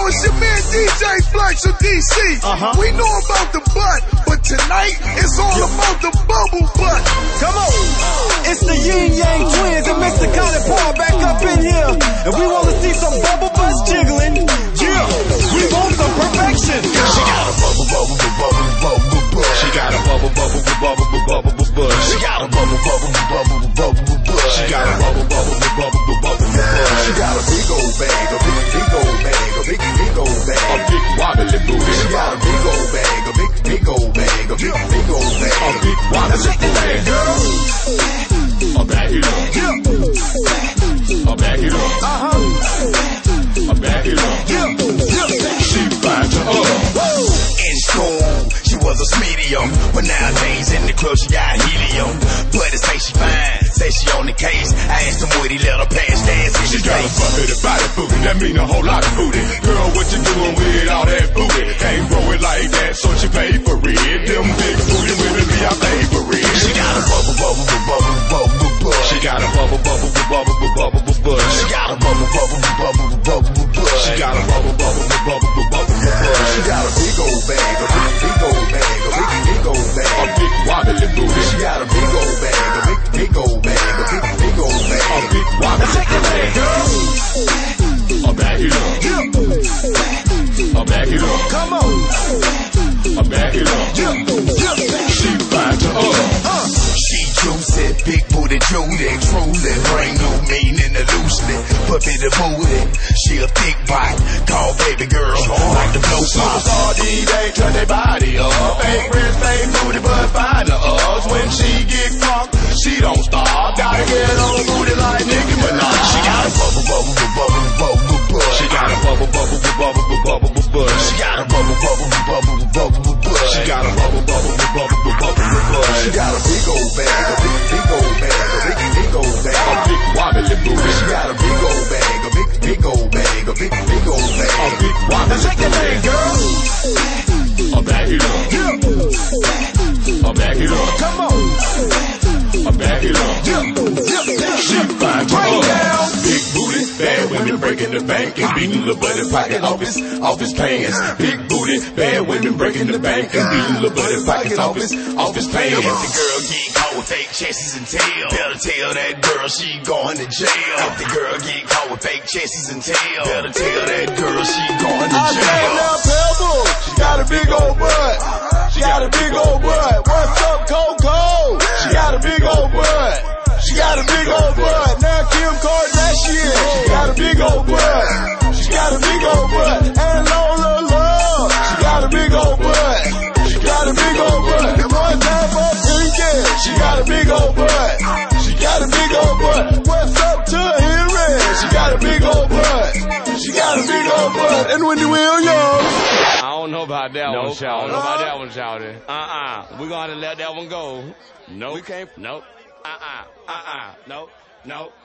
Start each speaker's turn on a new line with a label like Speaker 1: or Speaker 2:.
Speaker 1: it's your man DJ Flex from DC. We know about the butt, but tonight it's all about the bubble butt.
Speaker 2: Come on, it's the Yin Yang Twins and Mr. Cotton Paul back up in here, and we want to see some bubble butts jiggling. Yeah, we want some perfection.
Speaker 3: She got a bubble butt. She got a bubble butt. She got a bubble butt. She got a bubble butt. She got a big old bag, a big old bag, a big old bag, a big wobbly booty. She got a big old bag, a big old bag, a big old bag, a big wobbly booty. Girl, back it up. Back it up. Back it up. She fine to in school, she was a medium, but nowadays in the club she got helium. But it say she fine, say she on the case. I asked him would he let her pass dance in his
Speaker 4: She got a bucket of body booty, that mean a whole lot of booty. Girl, what you doing with all that booty? Can't grow it like that, so she pay for it. Them big booty women be our favorite.
Speaker 3: She got a bubble butt.
Speaker 4: She got a bubble butt.
Speaker 3: She got a bubble butt.
Speaker 4: She got a bubble butt.
Speaker 3: She got a big old bag, a big old bag, a big old bag,
Speaker 4: a big wobbly booty.
Speaker 3: She got a big old bag, a big old bag, a big old bag,
Speaker 4: a big wobbly booty. Girl, back it up. Back it up.
Speaker 2: Come on,
Speaker 4: back it up. She fine to
Speaker 3: She juicy, big booty Judy, truly, bring no meaning to loosely, but be the booty. She a thick bite, call baby girl, like the blow sauce.
Speaker 4: All these ain't turn their body up. Fake wrist, fake booty, but fine to us. When she get crunk, she don't stop. Gotta get on the booty like Nicki Minaj.
Speaker 3: She got a bubble butt.
Speaker 4: She got a bubble butt.
Speaker 3: She got a bubble butt.
Speaker 4: She got a bubble butt.
Speaker 3: She got a big old bag, a big old bag, a big old bag,
Speaker 4: a big wobbly booty.
Speaker 3: She got a big old bag, a big old bag, a big old bag,
Speaker 4: a big wobbly booty.
Speaker 2: Check the thing, girl.
Speaker 4: Back it up. Back it up.
Speaker 2: Come on,
Speaker 4: back it up. She fine to big booty, bad women breaking the bank and beating the buddy pocket off his pants. Big booty, bad women breaking the bank and beating the buddy pockets off his pants.
Speaker 3: If the girl get caught with fake chances and tail, better tell that girl she going to jail. If the girl get caught with fake chances and tail, better tell that girl she going to jail.
Speaker 2: I now Pebble, she got a big old butt. She got a big old butt. What's up, Coco? She got a big old butt. She got a big old butt. Now Kim Kardashian, she got a big old butt. She got a big old butt. And Lola Love, she got a big old butt. She got a big old butt. And one time for Pinky, she got a big old butt. She got a big old butt. What's up to Henry? She got a big old butt. She got a big old butt. And Wendy Williams.
Speaker 5: I don't know about that one, Shawty. I don't know about that one, Shawty. We're gonna let that one go. Nope. We can't. Nope. Nope.